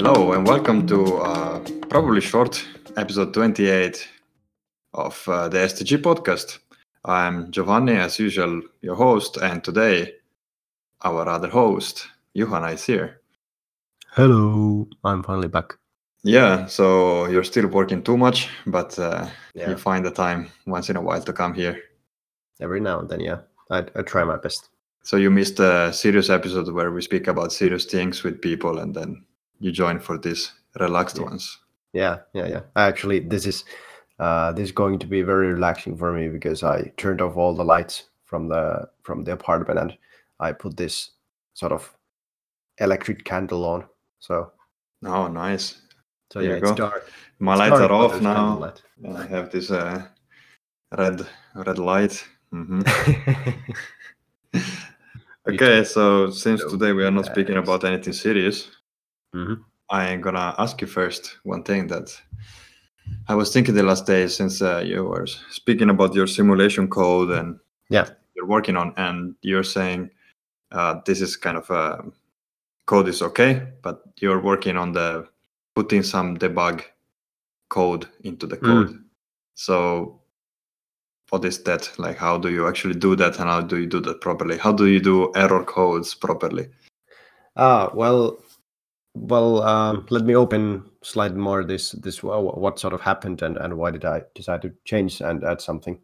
Hello and welcome to probably short episode 28 of the STG podcast. I'm Giovanni, as usual, your host, and today our other host, Juhana, is here. Hello, I'm finally back. Yeah, so you're still working too much, but Yeah. you find the time once in a while to come here. Every now and then, yeah. I try my best. So you missed a serious episode where we speak about serious things with people, and then you join for these relaxed ones. Yeah. Actually, this is going to be very relaxing for me because I turned off all the lights from the apartment and I put this sort of electric candle on. So. Oh, nice. So there yeah, you it's go. dark. My It's lights dark, are but off there's now. candlelight. And I have this red light. Okay, so since today we are not speaking about anything serious, I'm gonna ask you first one thing that I was thinking the last day, since you were speaking about your simulation code and you're working on, and you're saying this is kind of code is okay, but you're working on the putting some debug code into the code. So what is that? Like, how do you actually do that, and how do you do that properly? How do you do error codes properly? Well, let me open slightly more this what sort of happened and why did I decide to change and add something.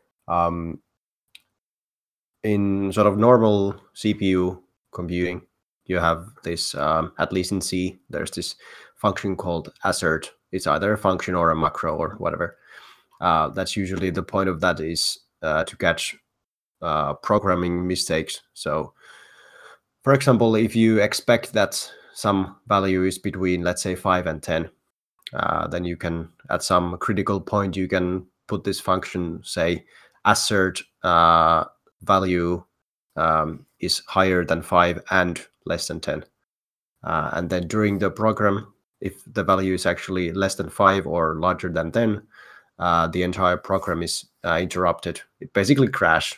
In sort of normal CPU computing, you have this, at least in C, there's this function called assert. It's either a function or a macro or whatever. That's usually the point of that is to catch programming mistakes. So, for example, if you expect that some value is between, let's say, 5 and 10, then you can, at some critical point, you can put this function, say, assert value is higher than 5 and less than 10. And then during the program, if the value is actually less than 5 or larger than 10, the entire program is interrupted. It basically crashes.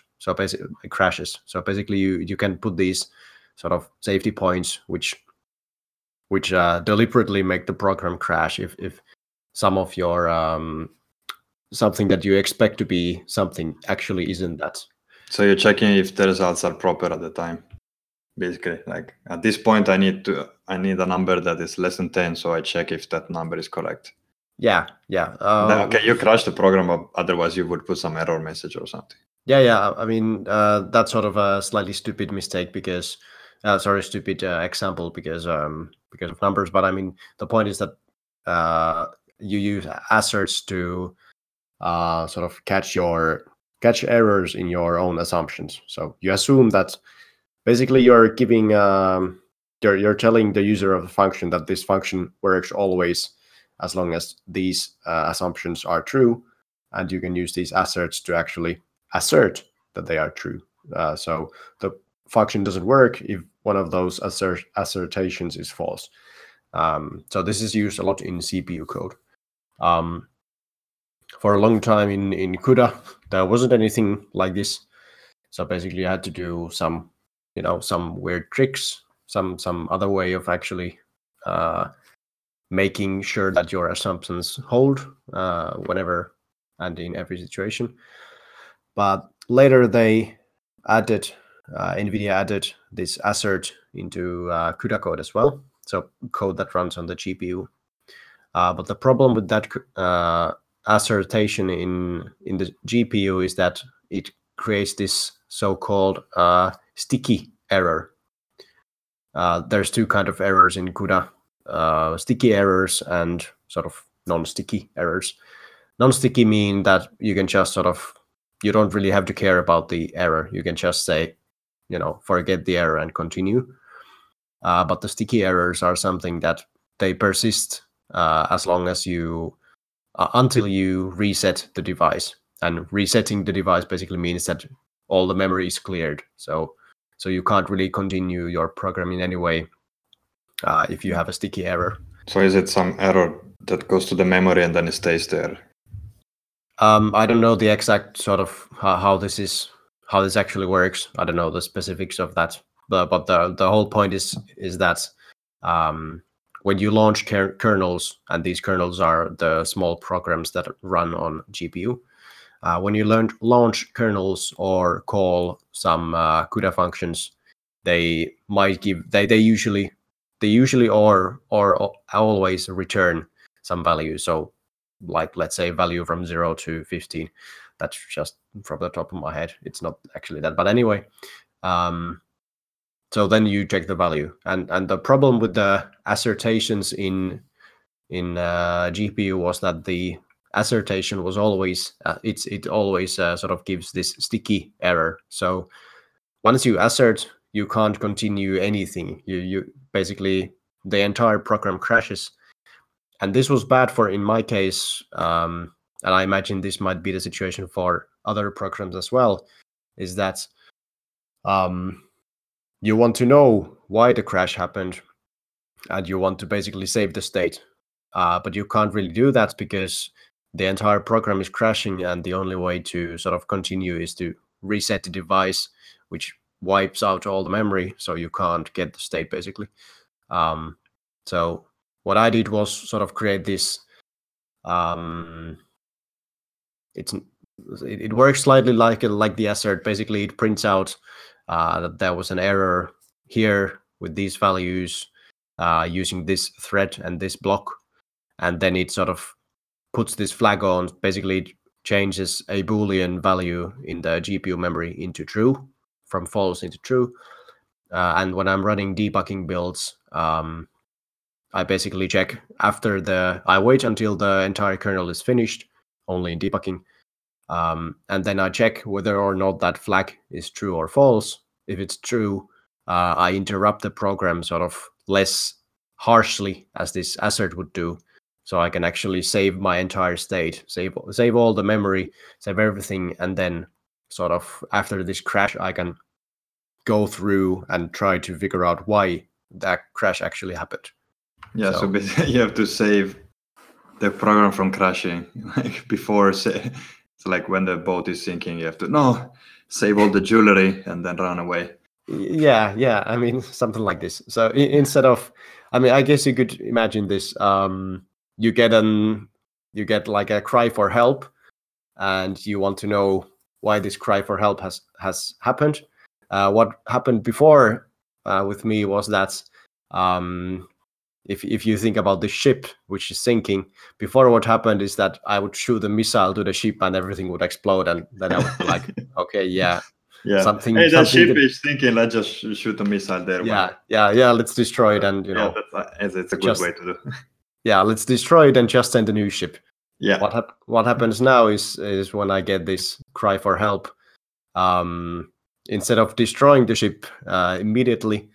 So basically, you can put these sort of safety points, which deliberately make the program crash if some of your something that you expect to be something actually isn't that. So you're checking if the results are proper at the time. Basically, like at this point, I need a number that is less than 10, so I check if that number is correct. Yeah. Okay, you crashed the program, otherwise you would put some error message or something. Yeah. I mean, that's sort of a slightly stupid mistake because, stupid example because of numbers. But I mean, the point is that you use asserts to sort of catch errors in your own assumptions. So you assume that basically you're giving you're telling the user of the function that this function works always as long as these assumptions are true, and you can use these asserts to actually assert that they are true. So the function doesn't work if one of those assertions is false. So this is used a lot in CPU code. For a long time in CUDA, there wasn't anything like this. So basically, I had to do some weird tricks, some other way of actually making sure that your assumptions hold whenever and in every situation. But later they added, NVIDIA added this assert into CUDA code as well. So code that runs on the GPU. But the problem with that assertion in the GPU is that it creates this so-called sticky error. There's two kind of errors in CUDA, sticky errors and sort of non-sticky errors. Non-sticky mean that you can just you don't really have to care about the error. You can just say, forget the error and continue. But the sticky errors are something that they persist as long as until you reset the device. And resetting the device basically means that all the memory is cleared. So you can't really continue your program in any way if you have a sticky error. So is it some error that goes to the memory and then it stays there? I don't know the exact sort of how this actually works. I don't know the specifics of that. But the whole point is that when you launch kernels, and these kernels are the small programs that run on GPU, when you launch kernels or call some CUDA functions, they might give they usually or always return some value. So, like, let's say value from 0 to 15. That's just from the top of my head. It's not actually that, but anyway. So then you check the value, and the problem with the assertions in GPU was that the assertion was always it always sort of gives this sticky error. So once you assert, you can't continue anything. You basically, the entire program crashes, and this was bad for, in my case, and I imagine this might be the situation for other programs as well, is that you want to know why the crash happened, and you want to basically save the state. But you can't really do that because the entire program is crashing, and the only way to sort of continue is to reset the device, which wipes out all the memory, so you can't get the state, basically. So what I did was sort of create this. It works slightly like the assert. Basically, it prints out that there was an error here with these values using this thread and this block, and then it sort of puts this flag on. Basically, it changes a Boolean value in the GPU memory into true, from false into true. And when I'm running debugging builds, I basically check I wait until the entire kernel is finished, only in debugging. And then I check whether or not that flag is true or false. If it's true, I interrupt the program sort of less harshly as this assert would do, so I can actually save my entire state, save all the memory, save everything, and then sort of after this crash, I can go through and try to figure out why that crash actually happened. Yeah, so basically you have to save the program from crashing, like before. So like when the boat is sinking, you have to save all the jewelry and then run away. Yeah. I mean, something like this. So instead of, I mean, I guess you could imagine this. You get like a cry for help, and you want to know why this cry for help has happened. What happened before with me was that if you think about the ship which is sinking, before what happened is that I would shoot a missile to the ship and everything would explode, and then I would be like, okay, yeah. Hey, that ship is sinking. Let's just shoot a missile there. Yeah. Let's destroy it, and it's a good way to do. Yeah, let's destroy it and just send a new ship. Yeah. What happens now is when I get this cry for help, instead of destroying the ship immediately,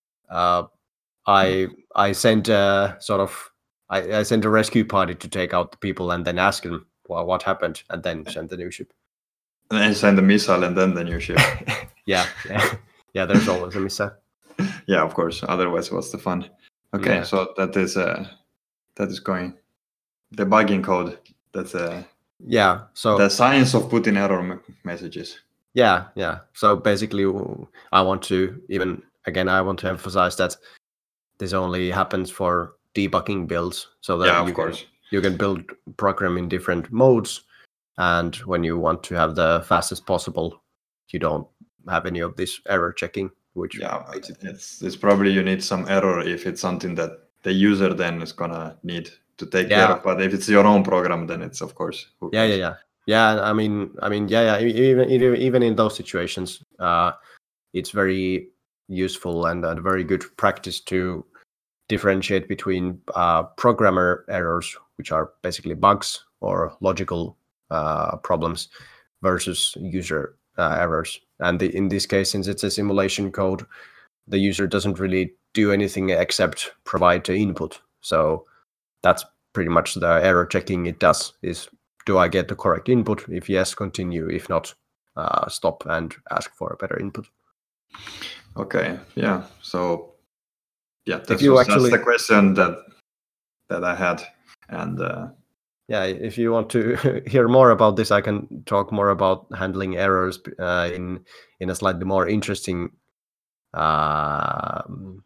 I send a I send a rescue party to take out the people and then ask them what happened, and then send the new ship. And then send the missile and then the new ship. Yeah. There's always a missile. Yeah, of course. Otherwise, what's the fun? Okay, yeah. So that is going debugging code. That's So the science of putting error messages. Yeah. So basically, I want to emphasize that this only happens for debugging builds, so that you can build program in different modes, and when you want to have the fastest possible, you don't have any of this error checking. Which it's probably you need some error if it's something that the user then is gonna need to take care of. But if it's your own program, then it's of course. Yeah. I mean, even in those situations, it's very useful and a very good practice to differentiate between programmer errors, which are basically bugs or logical problems, versus user errors. And in this case, since it's a simulation code, the user doesn't really do anything except provide the input. So that's pretty much the error checking it does, is do I get the correct input? If yes, continue. If not, stop and ask for a better input. Okay, yeah. So that's the question that I had. And if you want to hear more about this, I can talk more about handling errors in a slightly more interesting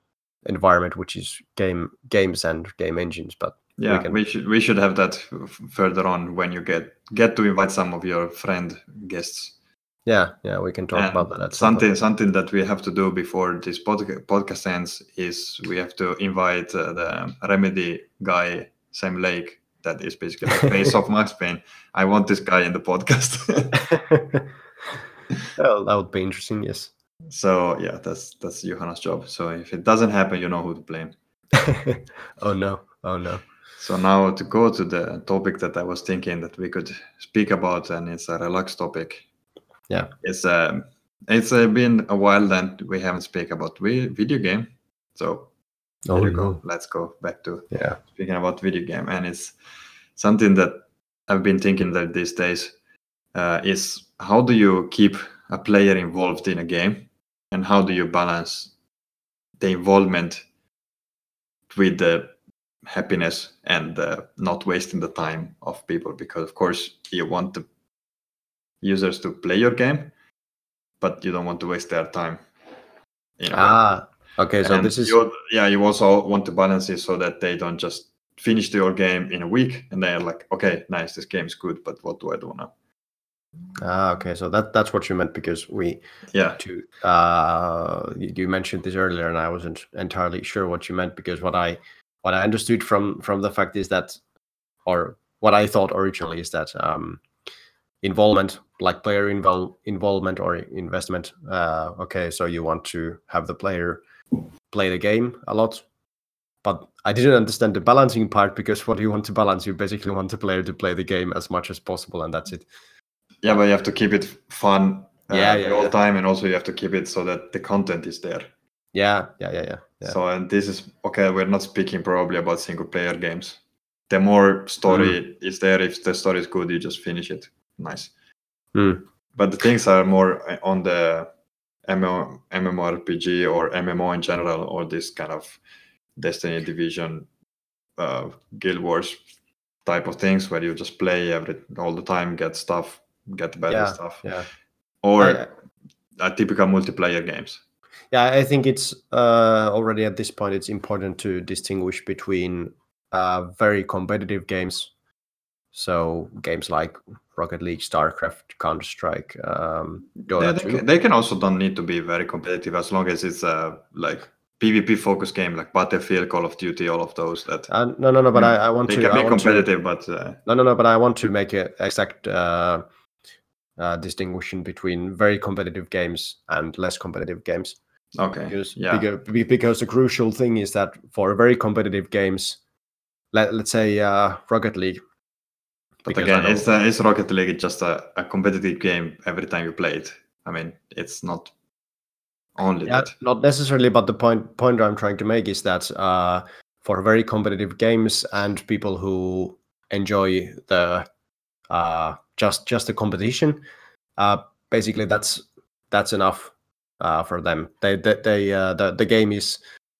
environment, which is games and game engines. But yeah, we should have that further on when you get to invite some of your friend guests. Yeah, we can talk about that. Something that we have to do before this podcast ends is we have to invite the Remedy guy, Sam Lake, that is basically the face of Max Payne. I want this guy in the podcast. Well, that would be interesting, yes. So yeah, that's Johanna's job. So if it doesn't happen, you know who to blame. Oh no. So now to go to the topic that I was thinking that we could speak about, and it's a relaxed topic. Yeah, it's been a while that we haven't speak about video game. So let's go back to speaking about video game, and it's something that I've been thinking that these days is how do you keep a player involved in a game, and how do you balance the involvement with the happiness and not wasting the time of people, because of course you want the users to play your game, but you don't want to waste their time. Okay, so this is you also want to balance it so that they don't just finish your game in a week and they're like, okay, nice, this game is good, but what do I do now? Okay, so that's what you meant, because you mentioned this earlier and I wasn't entirely sure what you meant, because what I understood from the fact is that, or what I thought originally is that involvement, like player involvement or investment. Okay, so you want to have the player play the game a lot, but I didn't understand the balancing part, because what you want to balance, you basically want the player to play the game as much as possible, and that's it. Yeah, but you have to keep it fun the whole time, and also you have to keep it so that the content is there. Yeah. So, and this is okay. We're not speaking probably about single player games. The more story is there, if the story is good, you just finish it. Nice. But the things are more on the MMORPG or MMO in general, or this kind of Destiny, Division, Guild Wars type of things, where you just play all the time, get stuff, get better stuff. Yeah. Or typical multiplayer games. Yeah, I think it's already at this point it's important to distinguish between very competitive games. So games like Rocket League, StarCraft, Counter-Strike, Dota 2. They can also don't need to be very competitive, as long as it's like PvP focused game like Battlefield, Call of Duty, all of those. That no. But I want to. They can be competitive, but no. But I want to make an exact distinction between very competitive games and less competitive games. Okay. Because the crucial thing is that for very competitive games, let's say Rocket League. But again, is Rocket League just a competitive game every time you play it? I mean, it's not only that. Not necessarily, but the point I'm trying to make is that for very competitive games and people who enjoy the just the competition, basically that's enough for them. The game is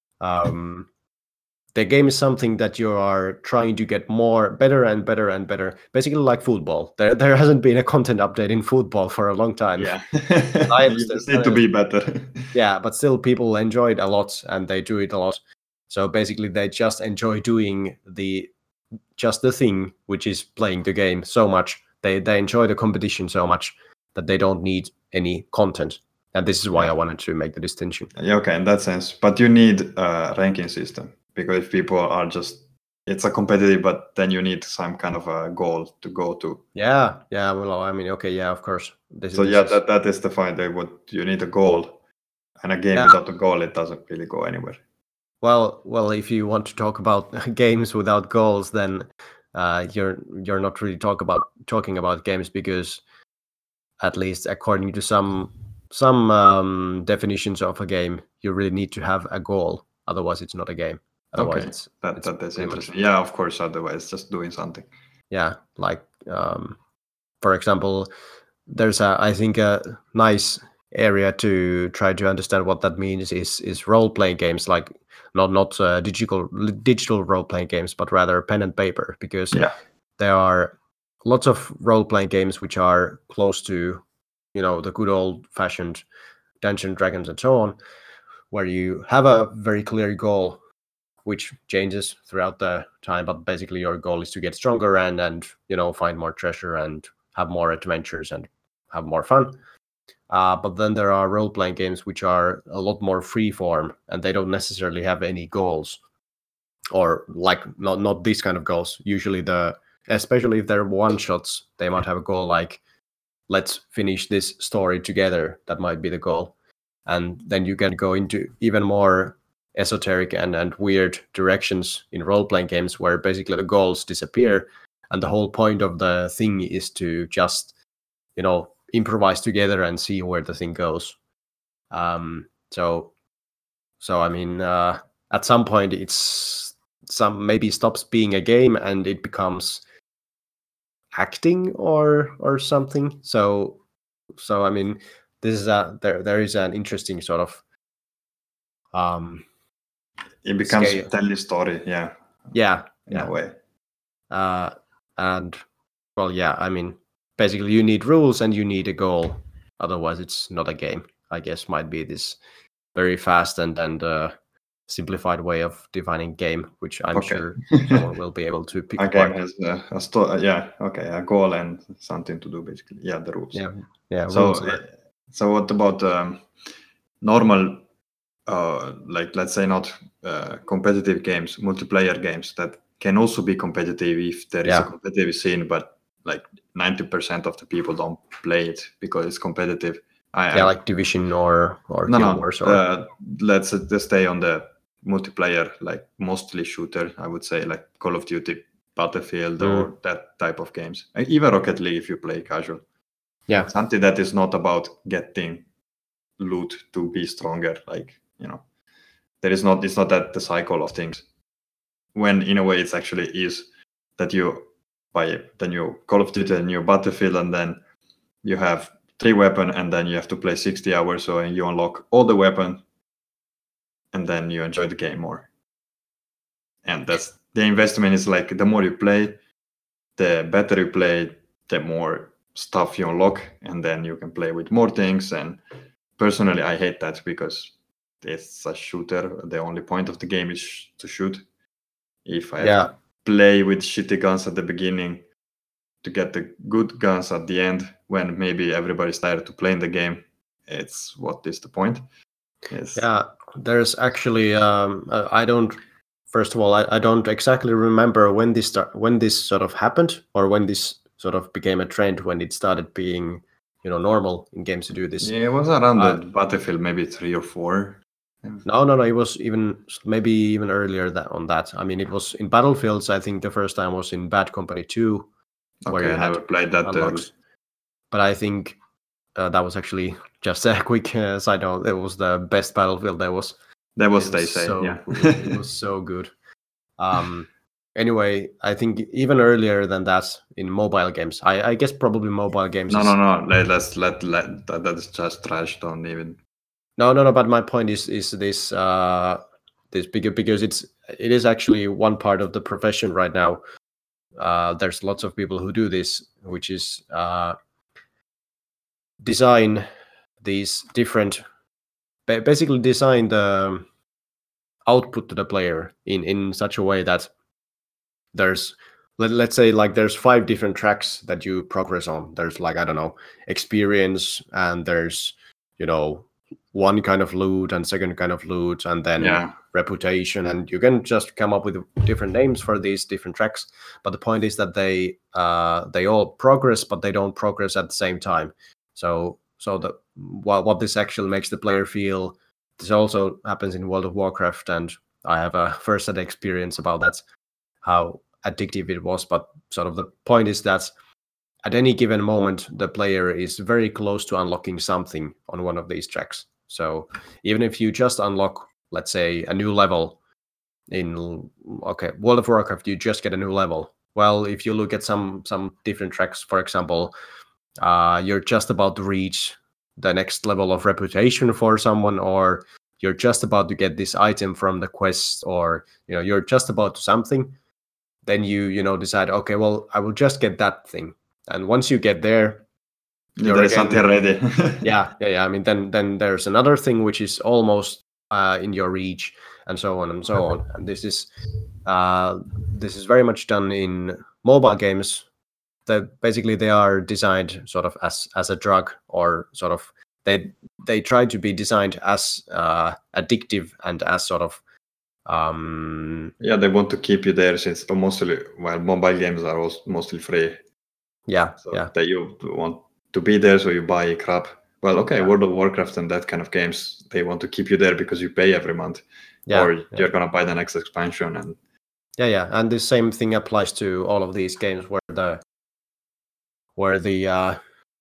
the game is something that you are trying to get better and better. Basically, like football. There hasn't been a content update in football for a long time. Yeah, you just need to be better. Yeah, but still, people enjoy it a lot, and they do it a lot. So basically, they just enjoy doing the thing, which is playing the game so much. They enjoy the competition so much that they don't need any content. And this is why I wanted to make the distinction. Yeah, okay, in that sense. But you need a ranking system. Because if people are it's a competitive, but then you need some kind of a goal to go to. Yeah. Well, I mean, okay, yeah, of course. That is the point. You need a goal, and a game without a goal, it doesn't really go anywhere. Well, if you want to talk about games without goals, then you're not really talking about games, because at least according to some definitions of a game, you really need to have a goal. Otherwise, it's not a game. Otherwise, okay, that's interesting. Yeah, of course. Otherwise, just doing something. Yeah, like for example, there's I think a nice area to try to understand what that means is role playing games, like not digital role playing games, but rather pen and paper, because there are lots of role playing games which are close to the good old fashioned Dungeons and Dragons and so on, where you have a very clear goal, which changes throughout the time, but basically your goal is to get stronger and find more treasure and have more adventures and have more fun. But then there are role-playing games which are a lot more free-form, and they don't necessarily have any goals, or like not these kind of goals. Usually especially if they're one-shots, they might have a goal like, let's finish this story together. That might be the goal. And then you can go into even more esoteric and weird directions in role-playing games where basically the goals disappear, and the whole point of the thing is to just improvise together and see where the thing goes. So I mean, at some point maybe stops being a game and it becomes acting or something. So I mean, this is there is an interesting sort of it becomes scale. Tell the story, in a way. And well, yeah, I mean, basically you need rules and you need a goal, otherwise it's not a game, I guess. Might be this very fast and simplified way of defining game, which I'm sure someone will be able to pick a game has a goal and something to do, basically. The rules. So what about normal like, let's say, not competitive games, multiplayer games that can also be competitive if there is a competitive scene, but like 90% of the people don't play it because it's competitive. Like Division or Guild Wars, or let's just stay on the multiplayer, like mostly shooter, I would say, like Call of Duty, Battlefield, or that type of games. Even Rocket League if you play casual. Something that is not about getting loot to be stronger, like, it's not that the cycle of things, when in a way it's actually is that you buy the new Call of Duty, the new Battlefield, and then you have 3 weapons, and then you have to play 60 hours, so you unlock all the weapons, and then you enjoy the game more. And that's the investment. Is like, the more you play, the better you play, the more stuff you unlock, and then you can play with more things. And personally, I hate that, because it's a shooter. The only point of the game is to shoot. If I have to play with shitty guns at the beginning to get the good guns at the end, when maybe everybody's tired to play in the game, it's what is the point? There's actually I don't exactly remember when this sort of happened, or when this sort of became a trend, when it started being normal in games to do this. It was around the Battlefield, maybe 3 or 4. No, it was maybe even earlier on that. I mean, it was in Battlefields. I think the first time was in Bad Company 2, where you never played that unlocks. But I think that was actually, just a quick side note, it was the best Battlefield there was. They say, it was so good. Anyway, I think even earlier than that in mobile games. I guess probably mobile games. No. Let's let that is just trash. Don't even. No. But my point is this bigger, because it is actually one part of the profession right now. There's lots of people who do this, which is design these different, basically design the output to the player in such a way that there's, let's say, like, there's 5 different tracks that you progress on. There's, like, I don't know, experience, and there's one kind of loot and second kind of loot, and then reputation, and you can just come up with different names for these different tracks. But the point is that they all progress, but they don't progress at the same time. So what this actually makes the player feel, this also happens in World of Warcraft, and I have a first-hand experience about that, how addictive it was. But sort of the point is that at any given moment, the player is very close to unlocking something on one of these tracks. So even if you just unlock, let's say, a new level in World of Warcraft, you just get a new level. Well, if you look at some different tracks, for example, you're just about to reach the next level of reputation for someone, or you're just about to get this item from the quest, or you're just about to something, then you decide, okay, well, I will just get that thing. And once you get there, there is something ready. yeah. I mean, then there's another thing which is almost in your reach, and so on and so on. And this is very much done in mobile games. That basically they are designed sort of as a drug, or sort of they try to be designed as addictive and as sort of they want to keep you there, since mostly mobile games are also mostly free. That you want to be there, so you buy crap. Well, okay, World of Warcraft and that kind of games, they want to keep you there because you pay every month, or you're gonna buy the next expansion. And and the same thing applies to all of these games where the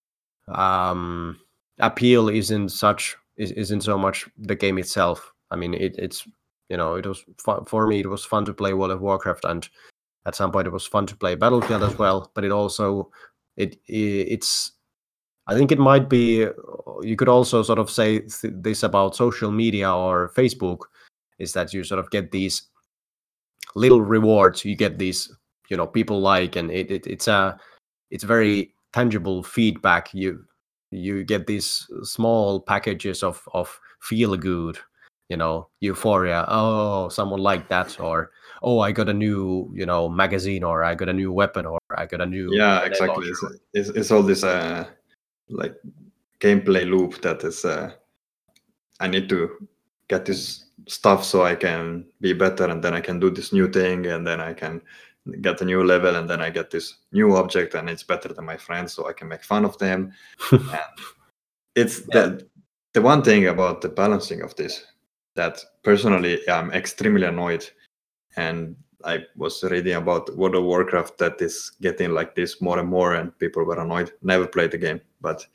appeal isn't so much the game itself. I mean, it's it was fun for me. It was fun to play World of Warcraft, and at some point it was fun to play Battlefield as well. But it also it's I think it might be, you could also sort of say this about social media or Facebook, is that you sort of get these little rewards. You get these, people like, and it's very tangible feedback. You get these small packages of feel good, euphoria. Oh, someone liked that, or oh, I got a new magazine, or I got a new weapon, or I got a new exactly. It's all this like gameplay loop that is I need to get this stuff so I can be better, and then I can do this new thing, and then I can get a new level, and then I get this new object, and it's better than my friends, so I can make fun of them. And it's the one thing about the balancing of this that personally I'm extremely annoyed. And I was reading about World of Warcraft that is getting like this more and more, and people were annoyed. Never played the game, but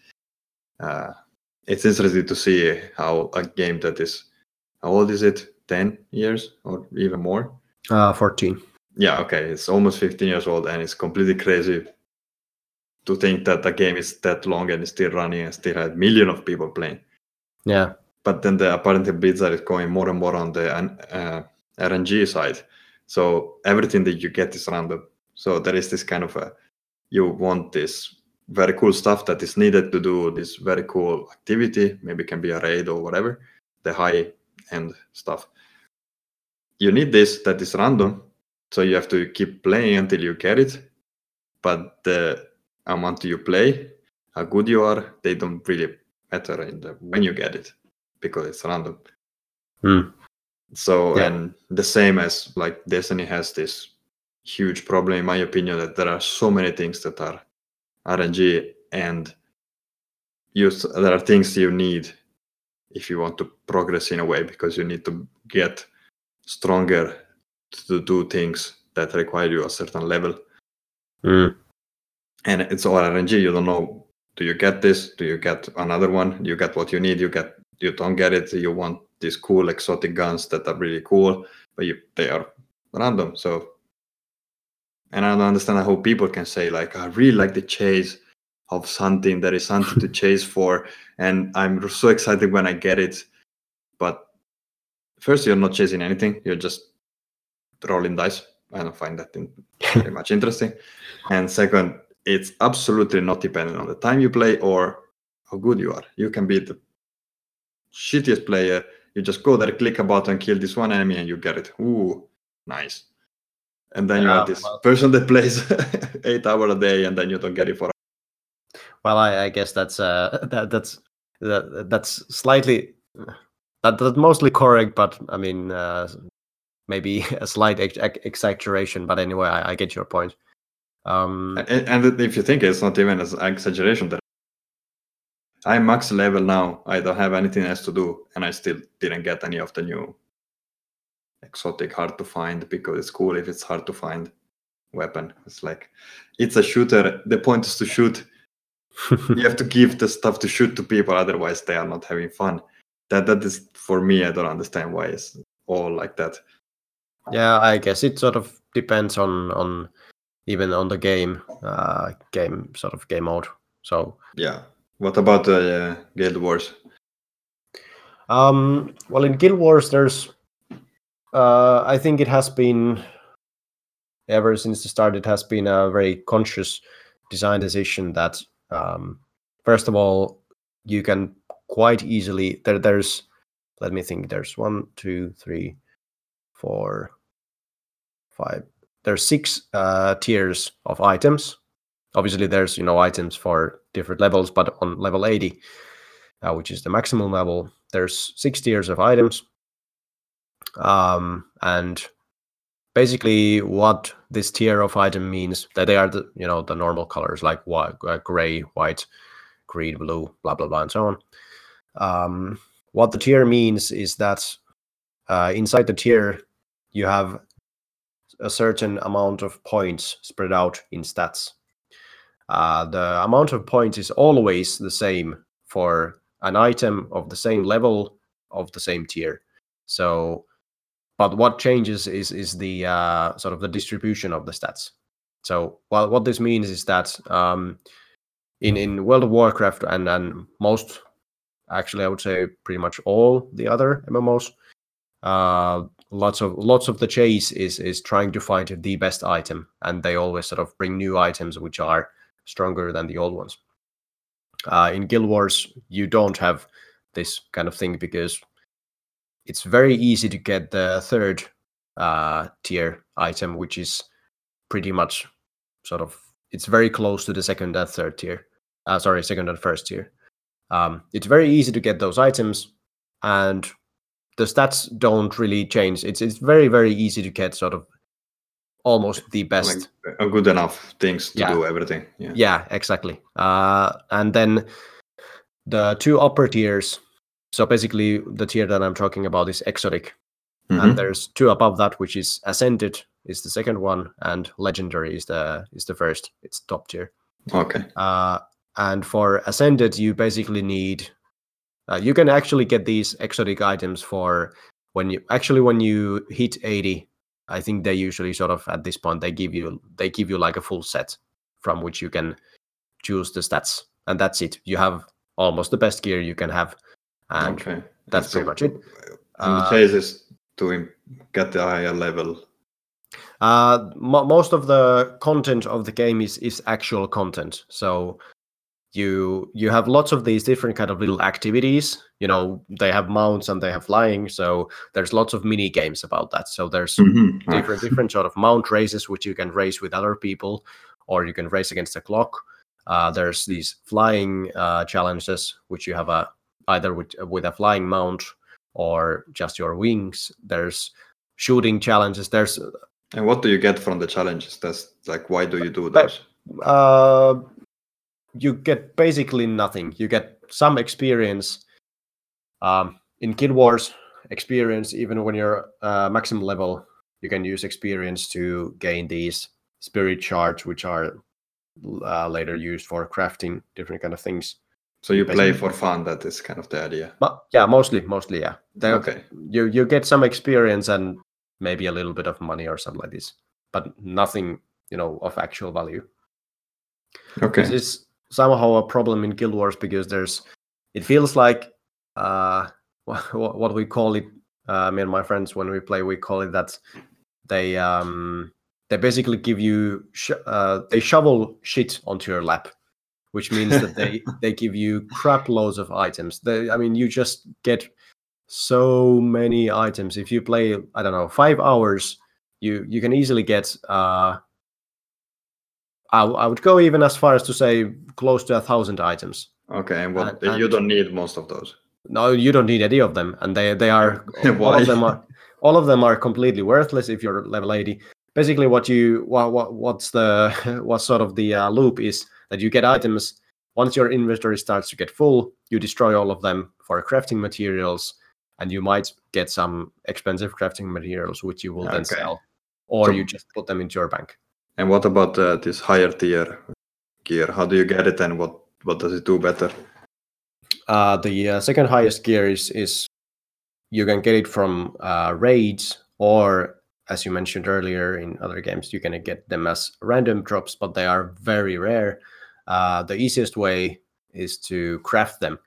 it's interesting to see how a game that is, how old is it? 10 years or even more? 14. Yeah, okay. It's almost 15 years old, and it's completely crazy to think that the game is that long and is still running and still had millions of people playing. Yeah. But then apparently Blizzard is going more and more on the RNG side. So everything that you get is random. So there is this kind of you want this very cool stuff that is needed to do this very cool activity. Maybe it can be a raid or whatever, the high end stuff. You need this that is random. So you have to keep playing until you get it. But the amount you play, how good you are, they don't really matter when you get it, because it's random. So, and the same as like Destiny has this huge problem, in my opinion, that there are so many things that are RNG, and there are things you need if you want to progress in a way, because you need to get stronger to do things that require you a certain level. And it's all RNG. You don't know, do you get this? Do you get another one? You get what you need. You don't get it. You want these cool exotic guns that are really cool, but they are random. So, and I don't understand how people can say like, I really like the chase of something. There is something to chase for, and I'm so excited when I get it. But first, you're not chasing anything. You're just rolling dice. I don't find that very much interesting. And second, it's absolutely not dependent on the time you play or how good you are. You can be the shittiest player. You just go there, click a button, kill this one enemy, and you get it. Ooh, nice. And then you have this person that plays 8 hours a day, and then you don't get it for. Well, I guess that's slightly that's mostly correct, but I mean maybe a slight exaggeration. But anyway, I get your point. And if you think it's not even an exaggeration, that I'm max level now, I don't have anything else to do, and I still didn't get any of the new exotic, hard to find, because it's cool if it's hard to find weapon. It's like, it's a shooter. The point is to shoot. You have to give the stuff to shoot to people, otherwise they are not having fun. That is, for me, I don't understand why it's all like that. Yeah, I guess it sort of depends on even on the game mode. So yeah. What about Guild Wars? Well, in Guild Wars, there's I think it has been, ever since the start, it has been a very conscious design decision that first of all, you can quite easily there's let me think. There's 1, 2, 3, 4, 5. There's 6 tiers of items. Obviously, there's items for different levels, but on level 80, which is the maximum level, there's 6 tiers of items. And basically, what this tier of item means, that they are the normal colors like gray, white, green, blue, blah blah blah, and so on. What the tier means is that inside the tier you have a certain amount of points spread out in stats. The amount of points is always the same for an item of the same level of the same tier. So, but what changes is the sort of the distribution of the stats. So, what this means is that in World of Warcraft and most, actually, I would say pretty much all the other MMOs, lots of the chase is trying to find the best item, and they always sort of bring new items which are stronger than the old ones. In Guild Wars, you don't have this kind of thing because it's very easy to get the third tier item, which is pretty much sort of, it's very close to the second and third tier. Second and first tier. It's very easy to get those items, and the stats don't really change. It's very, very easy to get sort of almost the best. Like good enough things to do everything. Yeah, exactly. And then the 2 upper tiers, so basically the tier that I'm talking about is Exotic. Mm-hmm. And there's 2 above that, which is Ascended is the second one, and Legendary is the first. It's top tier. Okay. And for Ascended, you basically need you can actually get these exotic items for when you hit 80. I think they usually sort of at this point they give you like a full set from which you can choose the stats, and that's it. You have almost the best gear you can have, and that's pretty much it. And the chase is to get the higher level. Most of the content of the game is actual content. So you have lots of these different kind of little activities. They have mounts and they have flying. So there's lots of mini games about that. So there's different sort of mount races which you can race with other people, or you can race against the clock. There's these flying challenges which you have either with a flying mount or just your wings. There's shooting challenges. And what do you get from the challenges? That's like, why do you do those? You get basically nothing. You get some experience. In Guild Wars, experience, even when you're maximum level, you can use experience to gain these spirit shards, which are later used for crafting different kind of things. So you play for fun. That is kind of the idea. Yeah, mostly, yeah. Okay. You get some experience and maybe a little bit of money or something like this, but nothing, of actual value. Okay. This is somehow a problem in Guild Wars because it feels like what we call it. Me and my friends, when we play, we call it that they basically give you they shovel shit onto your lap, which means that they give you crap loads of items. You just get so many items. If you play, I don't know, 5 hours, you can easily get I would go even as far as to say close to 1,000 items. Okay, and you don't need most of those. No, you don't need any of them, and they are all of them are completely worthless if you're level 80. Basically, what sort of the loop is that you get items. Once your inventory starts to get full, you destroy all of them for crafting materials, and you might get some expensive crafting materials which you will then sell, or you just put them into your bank. And what about this higher tier gear? How do you get it, and what does it do better? The second highest gear is you can get it from raids, or as you mentioned earlier in other games, you can get them as random drops, but they are very rare. The easiest way is to craft them.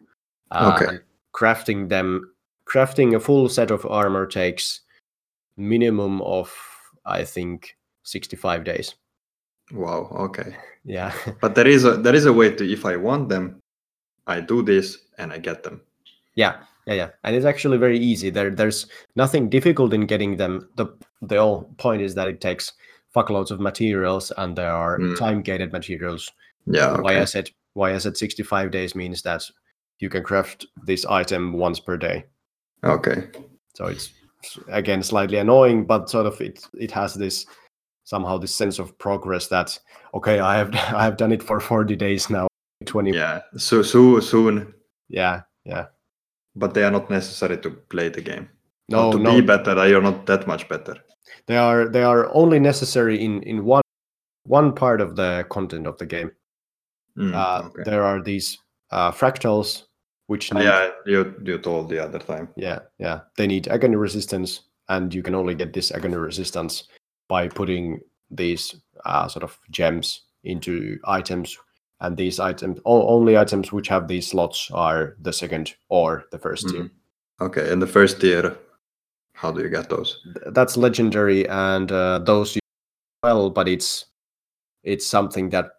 Crafting a full set of armor takes minimum of, I think, 65 days. Wow. Okay. Yeah. But there is a way to, if I want them, I do this and I get them. Yeah, and it's actually very easy. There's nothing difficult in getting them. The whole point is that it takes fuckloads of materials, and there are time-gated materials. Yeah. Okay. Why I said 65 days means that you can craft this item once per day. Okay. So it's again slightly annoying, but sort of it has this somehow this sense of progress that okay, I have done it for 40 days now. 20. Yeah. So soon. Yeah. But they are not necessary to play the game. No, be better. They are not that much better. They are only necessary in one part of the content of the game. Okay. There are these fractals which need. Yeah, you told the other time. Yeah. They need agony resistance, and you can only get this agony resistance by putting these sort of gems into items. And these items, only items which have these slots, are the second or the first tier. Okay, and the first tier, how do you get those? That's legendary, and those you well, but it's something that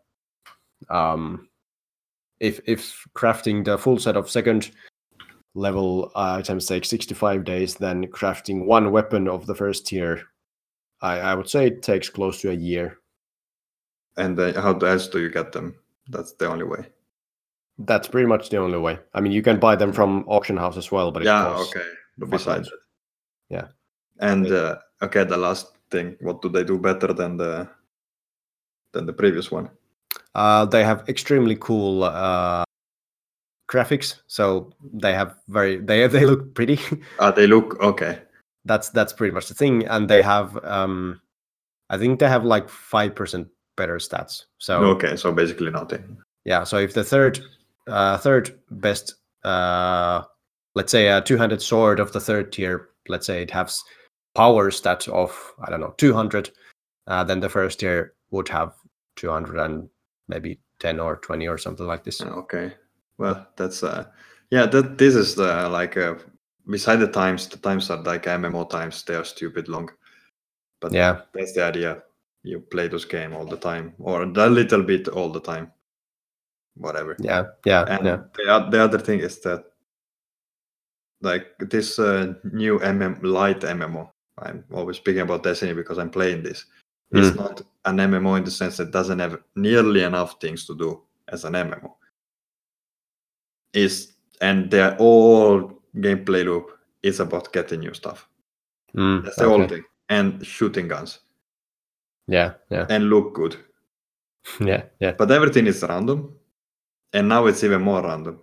if crafting the full set of second level items takes 65 days, then crafting one weapon of the first tier, I would say it takes close to a year. And how else do you get them? That's the only way. That's pretty much the only way. I mean, you can buy them from auction house as well, but it costs. Okay. But besides that. Yeah. And okay, the last thing, what do they do better than the previous one? They have extremely cool graphics, so they have they look pretty. They look okay. That's pretty much the thing, and they have I think they have like 5% better stats. So okay, so basically nothing. Yeah, so if the third best, let's say a two-handed sword of the third tier, let's say it has power stat of, I don't know, 200, then the first tier would have 200 and maybe 10 or 20 or something like this. Okay, well, that's this is the like beside the times are like MMO times. They are stupid long, but yeah, that's the idea. You play this game all the time, or a little bit all the time. Whatever. Yeah. And the other thing is that like this new light MMO. I'm always speaking about Destiny because I'm playing this. It's not an MMO in the sense that it doesn't have nearly enough things to do as an MMO. And their all gameplay loop is about getting new stuff. That's the whole thing. And shooting guns. Yeah. And look good. Yeah. But everything is random. And now it's even more random.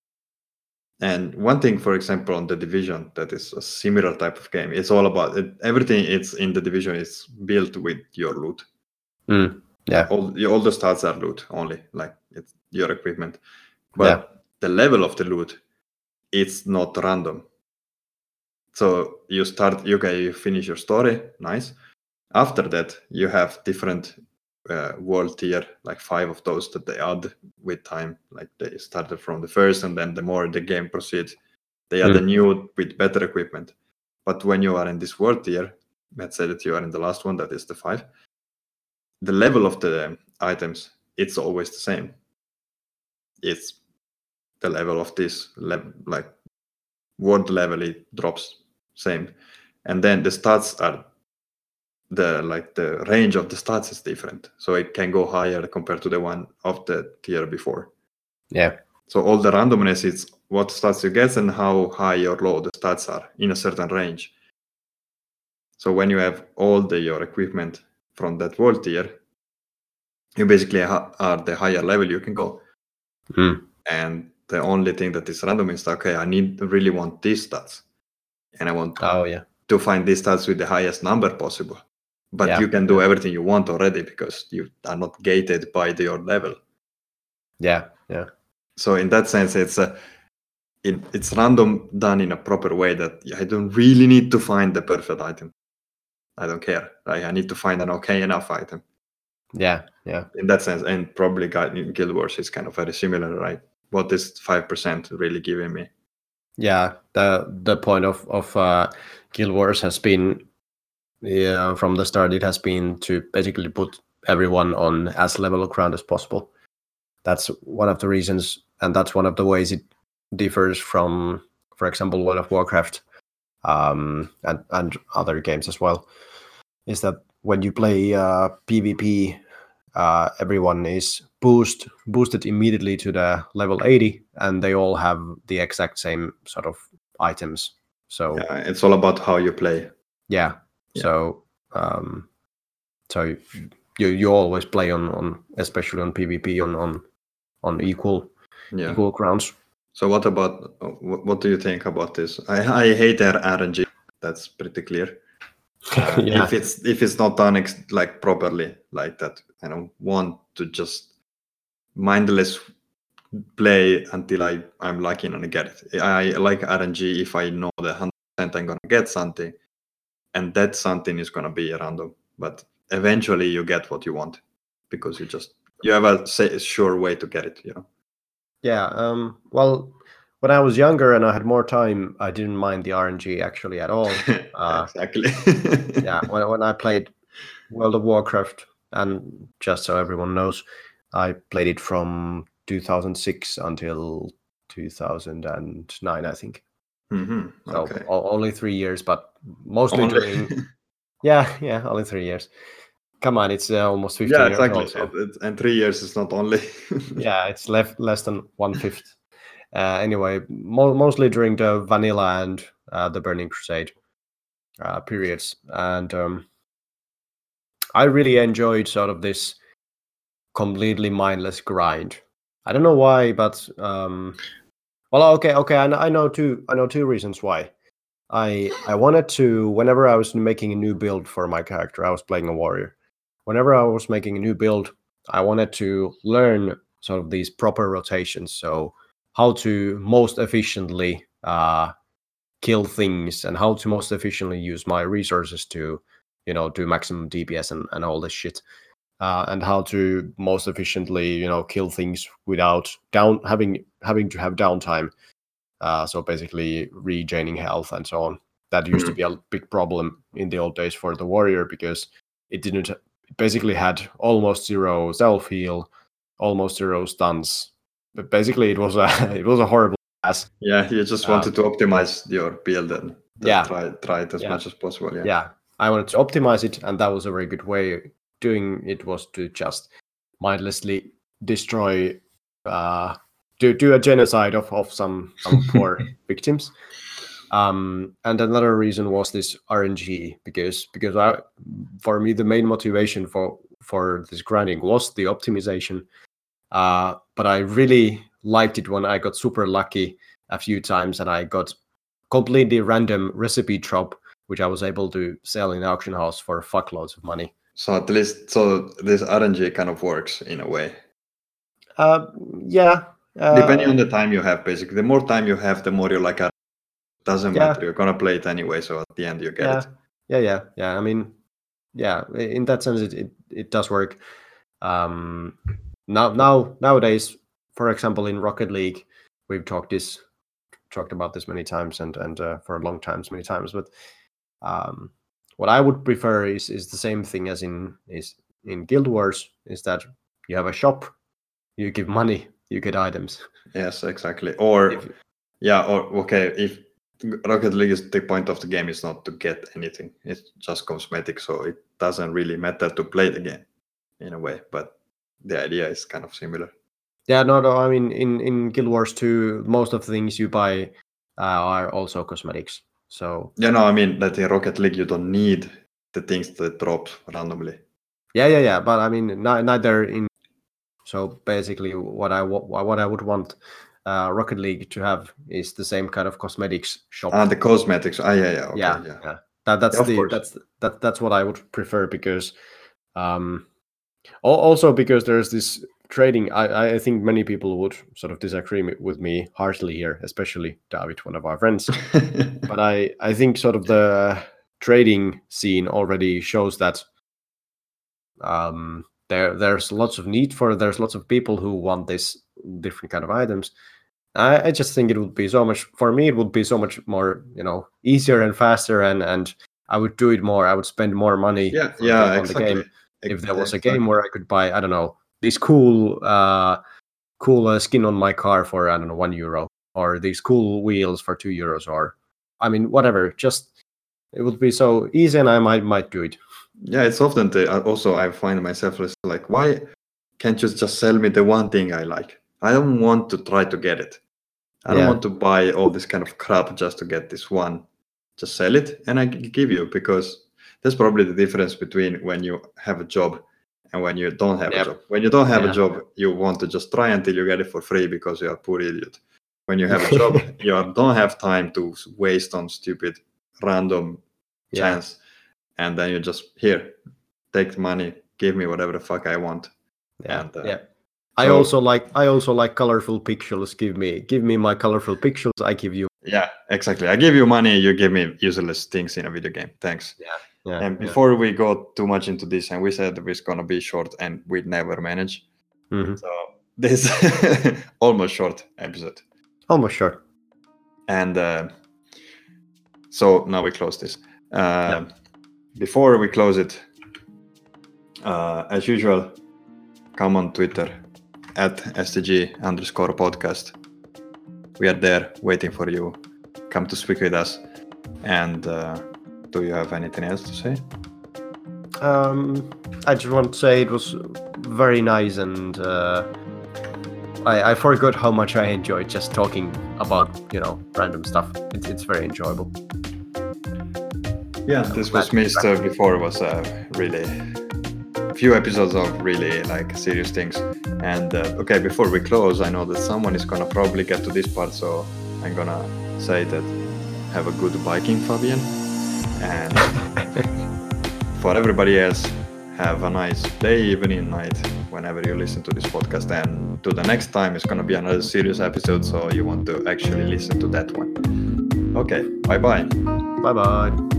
And one thing, for example, on The Division, that is a similar type of game. It's all about it. Everything it's in The Division is built with your loot. Yeah. All the stats are loot only, like it's your equipment. But the level of the loot, it's not random. So you finish your story, nice. After that, you have different world tier, like 5 of those that they add with time. Like they started from the first, and then the more the game proceeds, they add a new with better equipment. But when you are in this world tier, let's say that you are in the last one, that is the 5, the level of the items, it's always the same. It's the level of this like world level, it drops same, and then the stats are the range of the stats is different, so it can go higher compared to the one of the tier before. Yeah. So all the randomness is what stats you get and how high or low the stats are in a certain range. So when you have all your equipment from that world tier, you basically are the higher level you can go. And the only thing that is random is okay, I really want these stats, and I want to find these stats with the highest number possible. But you can do everything you want already because you are not gated by your level. Yeah. So in that sense, it's random done in a proper way that I don't really need to find the perfect item. I don't care. I need to find an okay enough item. Yeah. In that sense, and probably Guild Wars is kind of very similar, right? What is 5% really giving me? Yeah, the point of Guild Wars has been, from the start, it has been to basically put everyone on as level ground as possible. That's one of the reasons, and that's one of the ways it differs from for example, World of Warcraft, and other games as well, is that when you play PvP, everyone is boosted immediately to the level 80, and they all have the exact same sort of items. So it's all about how you play. Yeah. So so you always play on especially on PvP on equal grounds. So what do you think about this? I hate RNG. That's pretty clear. If it's not done like properly, like that, I don't want to just mindless play until I'm lucky and I get it. I like RNG if I know that 100% I'm gonna get something, and that something is gonna be random. But eventually you get what you want because you have a sure way to get it. Yeah. Well, when I was younger and I had more time, I didn't mind the RNG actually at all. Exactly. Yeah. When I played World of Warcraft, and just so everyone knows, I played it from 2006 until 2009, I think. Mm-hmm. Okay. So only 3 years, but mostly during. Yeah, only 3 years. Come on, it's almost 15 years old. So. And 3 years is not only. Yeah, it's less than 1/5. Anyway, mostly during the Vanilla and the Burning Crusade periods, and I really enjoyed sort of this completely mindless grind. I don't know why, but well, okay, I know two reasons why. I wanted to, whenever I was making a new build for my character, I was playing a warrior. Whenever I was making a new build, I wanted to learn sort of these proper rotations. So how to most efficiently kill things and how to most efficiently use my resources to, do maximum DPS and all this shit. And how to most efficiently, kill things without having to have downtime. So basically regaining health and so on. That used to be a big problem in the old days for the warrior because it basically had almost zero self heal, almost zero stuns. But basically, it was a horrible class. Yeah, you just wanted to optimize your build and try it as much as possible. Yeah, I wanted to optimize it, and that was a very good way. Doing it was to just mindlessly destroy. Do a genocide of some poor victims. And another reason was this RNG because for me the main motivation for this grinding was the optimization. But I really liked it when I got super lucky a few times and I got completely random recipe drop, which I was able to sell in the auction house for fuckloads of money. So at least this RNG kind of works in a way. Yeah. Depending on the time you have, basically. The more time you have, the more you like it. Doesn't matter. You're gonna play it anyway, so at the end you get it. Yeah. I mean, yeah. In that sense, it does work. Nowadays, for example, in Rocket League, we've talked about this many times and for a long time, many times. But what I would prefer is the same thing as in Guild Wars, is that you have a shop, you give money, you get items. Yes, exactly. If Rocket League is the point of the game is not to get anything; it's just cosmetic, so it doesn't really matter to play the game in a way. But the idea is kind of similar. Yeah, no. I mean, in Guild Wars 2, most of the things you buy are also cosmetics. So yeah, no, I mean that in Rocket League you don't need the things that drop randomly. Yeah. But I mean, neither in. So basically, what I would want Rocket League to have is the same kind of cosmetics shop. The cosmetics. Okay, yeah. That's what I would prefer because, also because there's this trading. I think many people would sort of disagree with me harshly here, especially David, one of our friends. But I think sort of the trading scene already shows that there's lots of need there's lots of people who want this different kind of items. I just think it would be so much, for me, it would be so much more, easier and faster, and I would do it more. I would spend more money on the game if there was a game where I could buy, I don't know, this cool skin on my car for, I don't know, €1 or these cool wheels for €2, or I mean, whatever. Just it would be so easy, and I might do it. Yeah, it's often also I find myself like, why can't you just sell me the one thing I like? I don't want to try to get it. I don't want to buy all this kind of crap just to get this one. Just sell it and I give you, because that's probably the difference between when you have a job and when you don't have a job. When you don't have a job, you want to just try until you get it for free because you're a poor idiot. When you have a job, you don't have time to waste on stupid random chance. And then you just, here, take the money, give me whatever the fuck I want. I also like colorful pixels. Give me my colorful pixels. I give you. Yeah, exactly. I give you money, you give me useless things in a video game. Thanks. Yeah. And before we go too much into this, and we said it was gonna be short, and we'd never manage. Mm-hmm. So this almost short episode. Almost short. And so now we close this. Before we close it, as usual, come on Twitter at STG_podcast. We are there waiting for you. Come to speak with us. And do you have anything else to say? I just want to say it was very nice, and I forgot how much I enjoyed just talking about random stuff. It's very enjoyable. Yeah, this was missed before. It was really few episodes of really like serious things. And okay, before we close, I know that someone is gonna probably get to this part, so I'm gonna say that have a good biking, Fabian. And for everybody else, have a nice day, evening, night, whenever you listen to this podcast. And to the next time, it's gonna be another serious episode, so you want to actually listen to that one. Okay, bye-bye. Bye-bye.